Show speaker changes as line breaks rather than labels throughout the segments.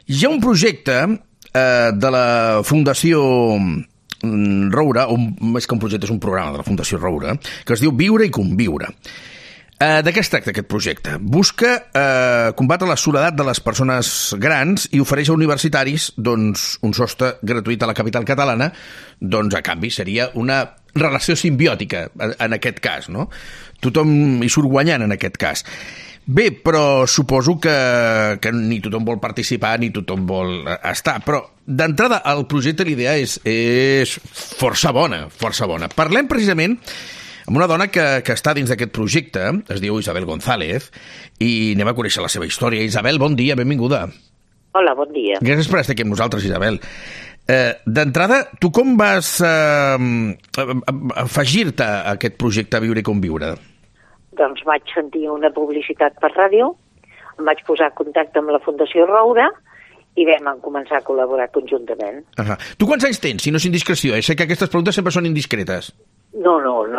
Hi ha un projecte de la Fundació Roure, o més que un projecte, és un programa de la Fundació Roure, que es diu Viure i Conviure. De què es tracta aquest projecte? Busca combatre la soledat de les persones grans i ofereix a universitaris un sostre gratuït a la capital catalana, a canvi seria una relació simbiòtica en aquest cas, no? Tothom hi surt guanyant en aquest cas. Bé, però suposo que ni tothom vol participar ni tothom vol estar, però d'entrada el projecte, l'idea és força bona, força bona. Parlem precisament amb una dona que està dins d'aquest projecte, es diu Isabel González, i anem a conèixer la seva història. Isabel, bon dia, benvinguda.
Hola, bon dia.
Gràcies per estar aquí amb nosaltres, Isabel. D'entrada, tu com vas afegir-te a aquest projecte Viure i Conviure?
Doncs vaig sentir una publicitat per ràdio, em vaig posar en contacte amb la Fundació Roure i vam començar a col·laborar conjuntament.
Tu quants anys tens, si no és indiscreció? Sé que aquestes preguntes sempre són indiscretes.
No,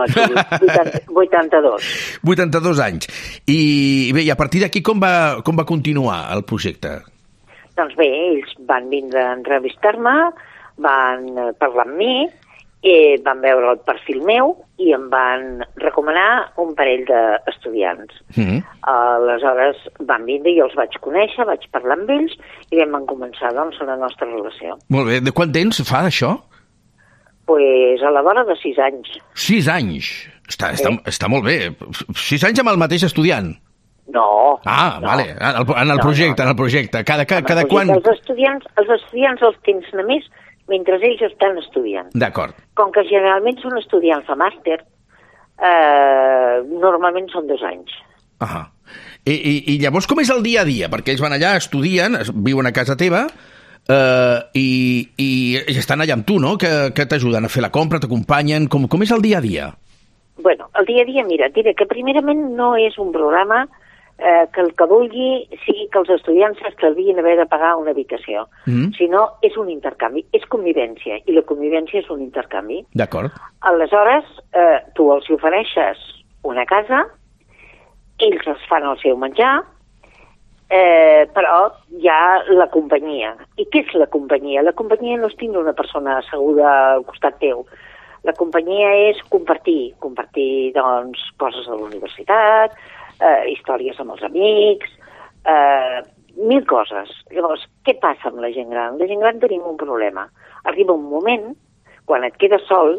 82.
82 anys. I bé, i a partir d'aquí com va continuar el projecte?
Doncs bé, ells van vindre a entrevistar-me, van parlar amb mi, van veure el perfil meu i em van recomanar un parell d'estudiants. Aleshores van vindre i els vaig conèixer, vaig parlar amb ells i vam començar la nostra relació.
Molt bé. De quant temps fa d'això?
Pues a la vora de 6 anys.
6 anys? Està molt bé. 6 anys amb el mateix estudiant?
No.
Vale. En el projecte. Cada quan...
Els estudiants els tens només mentre ells estan estudiant.
D'acord.
Com que generalment són estudiants de màster, normalment són 2 anys.
I llavors com és el dia a dia? Perquè ells van allà, estudien, viuen a casa teva, i estan allà amb tu, no? Que t'ajuden a fer la compra, t'acompanyen. Com és el dia a dia?
Bueno, el dia a dia, mira, et diré que primerament no és un programa que el que vulgui sigui que els estudiants s'estalvien haver de pagar una habitació, sinó és un intercanvi, és convivència, i la convivència és un intercanvi.
D'acord.
Aleshores, tu els ofereixes una casa, ells es fan el seu menjar, però hi ha la companyia. I què és la companyia? La companyia no és tindre una persona asseguda al costat teu. La companyia és compartir doncs, coses a la universitat, històries amb els amics, 1000 coses. Llavors, què passa amb la gent gran? La gent gran tenim un problema. Arriba un moment, quan et quedes sol,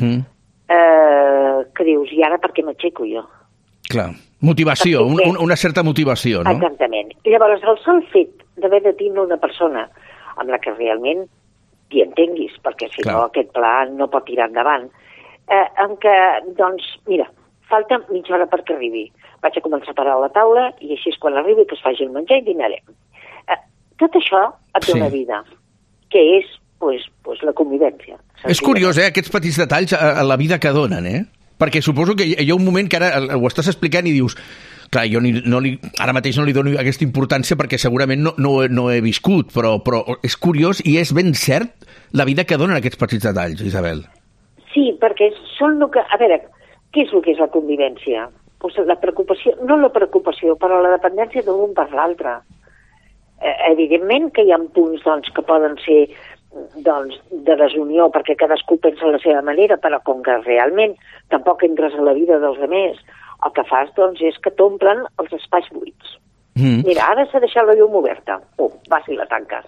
que dius, i ara per què m'aixeco jo?
Clar, motivació, una certa motivació, no?
Exactament. I llavors, el sol fet d'haver de tindre una persona amb la que realment t'hi entenguis, perquè si no aquest pla no pot tirar endavant, en què, doncs, mira, falta mitja hora perquè arribi. Vaig a començar a parar a la taula i així és quan arribi que es faci el menjar i dinarem. Tot això et dona vida, que és pues, la convivència.
És curiós, aquests petits detalls a la vida que donen, Perquè suposo que hi ha un moment que ara ho estàs explicant i dius, clar, jo ara mateix no li dono aquesta importància perquè segurament no he viscut, però és curiós i és ben cert la vida que donen aquests petits detalls, Isabel.
Sí, perquè són el que... A veure, què és el que és la convivència? Pues la preocupació, no la preocupació, però la dependència d'un per l'altre. Evidentment que hi ha punts doncs, que poden ser doncs, de desunió, perquè cadascú pensa a la seva manera, però com que realment tampoc entres a la vida dels altres, el que fas doncs, és que t'omplen els espais buits. Mira, ara s'ha deixat la llum oberta. Vas i la tanques.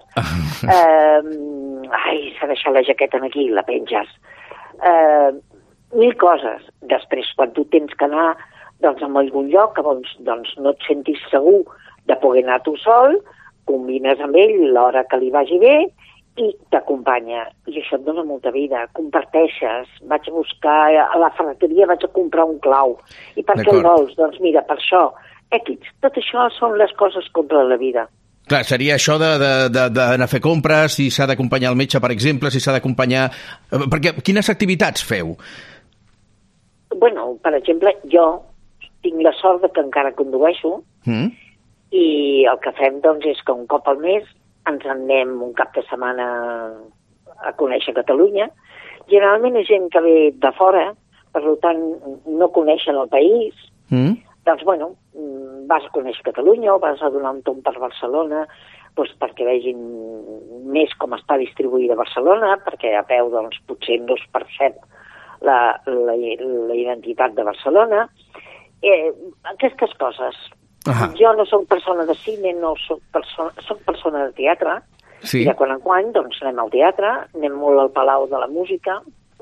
S'ha deixat la jaqueta aquí, la penges. 1000 coses. Després, quan tu tens que anar doncs, a algun lloc que doncs, no et sentis segur de poder anar tu sol, combines amb ell l'hora que li vagi bé i t'acompanya. I això et dona molta vida. Comparteixes. Vaig a buscar a la ferreteria, vaig a comprar un clau. I per què el vols? Doncs mira, per això. Tot això són les coses contra la vida.
Clar, seria això d'anar a fer compres, si s'ha d'acompanyar el metge, per exemple, si s'ha d'acompanyar... Perquè quines activitats feu?
Bueno, per exemple, jo tinc la sort de que encara condueixo i el que fem doncs, és que un cop al mes ens anem un cap de setmana a conèixer Catalunya. Generalment és gent que ve de fora, per tant no coneixen el país. Doncs, bueno, vas a conèixer Catalunya o vas a donar un tomb per Barcelona, doncs, perquè vegin més com està distribuïda a Barcelona, perquè a peu doncs, potser no es percep la identitat de Barcelona. Aquestes coses. Jo no soc persona de cine, soc persona de teatre, i de quan en quan doncs, anem al teatre, anem molt al Palau de la Música.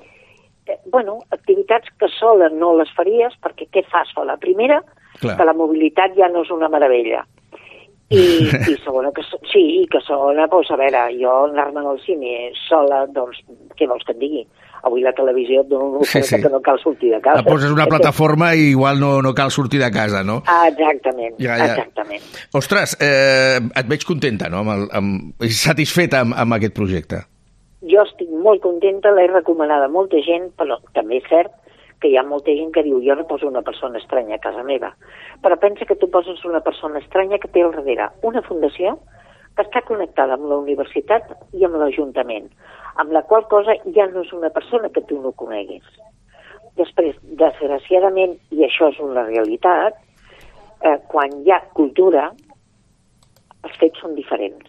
Activitats que sola no les faries, perquè què fas sola? Primera, que la mobilitat ja no és una meravella. I segona, que segona, doncs, a veure, jo anar-me'n al cine sola, doncs, què vols que et digui? Avui la televisió et dona una oferta que no cal sortir de casa.
La poses una plataforma i igual no cal sortir de casa, no?
Exactament, exactament.
Ostres, et veig contenta, no? Satisfeta amb aquest projecte.
Jo estic molt contenta, l'he recomanada a molta gent, però també és cert que hi ha molta gent que diu jo no poso una persona estranya a casa meva. Però pensa que tu poses una persona estranya que té al darrere una fundació que està connectada amb la universitat i amb l'Ajuntament, amb la qual cosa ja no és una persona que tu no coneguis. Després, desgraciadament, i això és una realitat, quan hi ha cultura, els fets són diferents.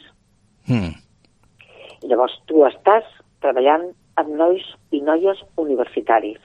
Llavors, tu estàs treballant amb nois i noies universitaris.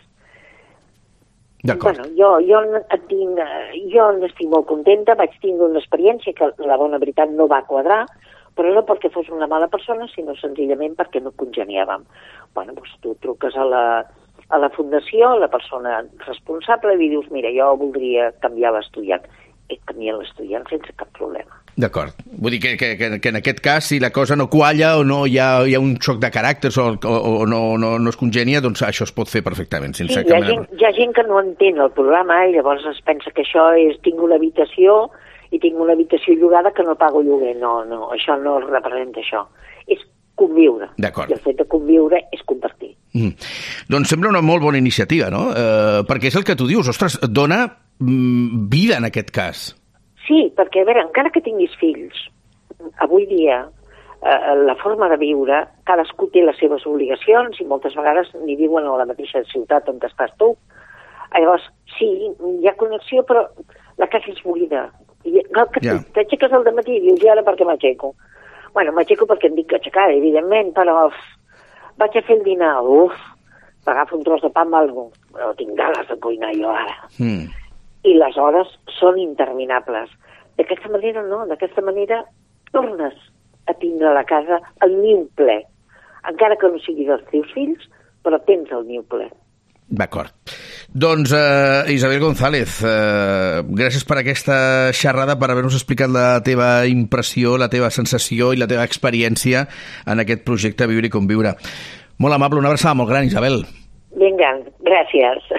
D'acord.
Jo n'estic molt contenta, vaig tindre una experiència que la bona veritat no va quadrar, però no perquè fos una mala persona, sinó senzillament perquè no congeniàvem. Doncs tu truques a la fundació, a la persona responsable, i li dius, mira, jo voldria canviar l'estudiant. Et canvien l'estudiant sense cap problema.
D'acord. Vull dir que en aquest cas, si la cosa no qualla o no hi ha un xoc de caràcters o no es congenia, doncs això es pot fer perfectament.
Sí, hi ha gent que no entén el programa i llavors es pensa que això és tinc una habitació i tinc una habitació llogada que no pago lloguer. No, això no representa això. És conviure.
D'acord.
I el fet de conviure és compartir.
Doncs sembla una molt bona iniciativa, no? Perquè és el que tu dius, ostres, et dona vida en aquest cas.
Sí, perquè, a veure, encara que tinguis fills, avui dia la forma de viure, cadascú té les seves obligacions i moltes vegades ni viuen a la mateixa ciutat on estàs tu. Llavors, sí, hi ha connexió, però la casa és buida. T'aixeques al dematí i dius, i ara per què m'aixeco? M'aixeco perquè em dic aixecar, evidentment, però vaig a fer el dinar, m'agafo un tros de pa amb alguna cosa, però tinc ganes de cuinar jo ara. I les hores són interminables. D'aquesta manera no, d'aquesta manera tornes a tindre la casa el niu ple. Encara que no sigui dels teus fills, però tens el niu ple.
D'acord. Doncs, Isabel González, gràcies per aquesta xerrada, per haver-nos explicat la teva impressió, la teva sensació i la teva experiència en aquest projecte Viure i Conviure. Molt amable, una abraçada molt gran, Isabel.
Vinga, gràcies.